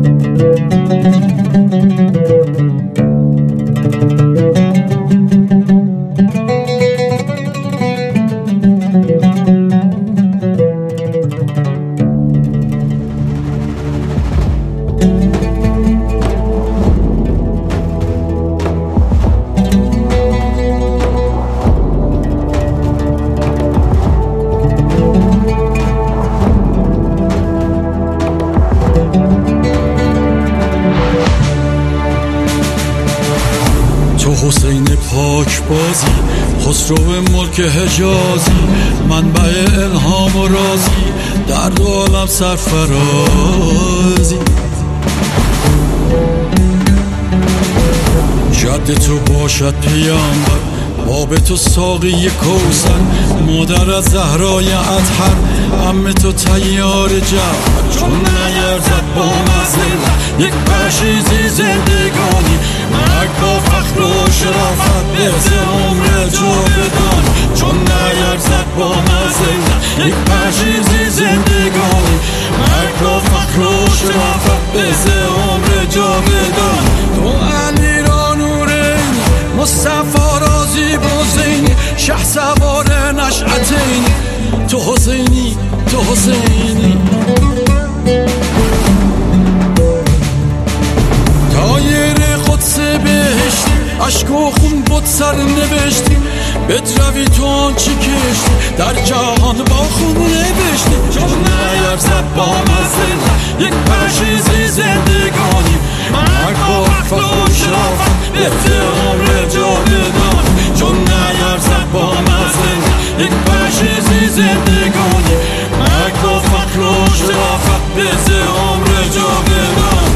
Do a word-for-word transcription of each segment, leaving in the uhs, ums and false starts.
حسین پاک بازی، خسرو ملک حجازی، منبع الهام و رازی، در دو عالم سرفرازی. جد تو باشد پیامبر، باب تو ساقی کوثر، مادر از زهرای اطهر، عم تو طیار جعفر. چون نیرزد با مزه یک پشیزی زندگانی، مرگ با فخر و شرافت بهز عمر جاودانی. چون نیرزد با مزه یک پشیزی زندگانی، مرگ با فخر و شرافت بهز عمر جاودانی. تو علی را نورین، مصطفی رازی بزینی، شه سوار نشعتینی، تو حسینی تو حسینی. تایر قدس بهشتی، عشق و خون بود سر نوشتی، بدروی تو آنچه کشتی، در جهان با خون نوشتی. چون نیرزد با مزه یک پشیزی زندگانی، مرگ با فخر و شرافت بهز عمر جاودانی. چون نیرزد با مزه یک پشیزی زندگانی، مرگ با فخر و شرافت بهز عمر جاودانی.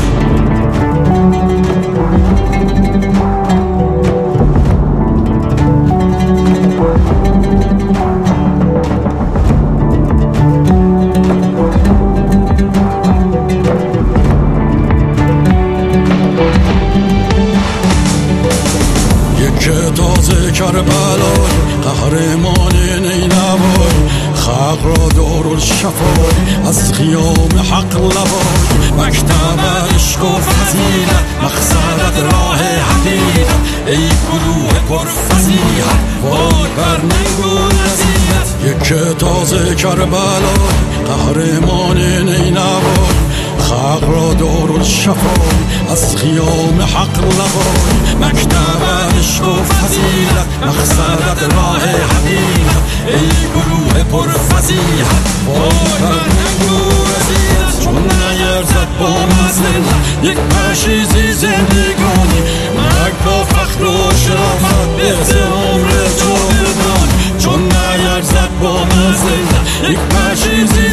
تازه کربلای قهرمان نینوای، خلق را دارالشفای از قیام حق لوای. مکتب عشق و فضیلت، مقصدت راه حقیقت، ای گروه پرفضیحت، وای بر ننگ و نصیحت. یک تازه کربلای قهرمان نینوای، خلق را دارالشفای از قیام حق لوای. مکتب عشق و فضیلت، مقصدت راه حقیقت، ای گروه پرفضیحت، وای بر ننگ و نصیحت. چون نیرزد با مزه یک پشیزی زندگانی، مرگ با فخر و شرافت بهز عمر جاودانی. چون نیرزد با مزه یک پشیزی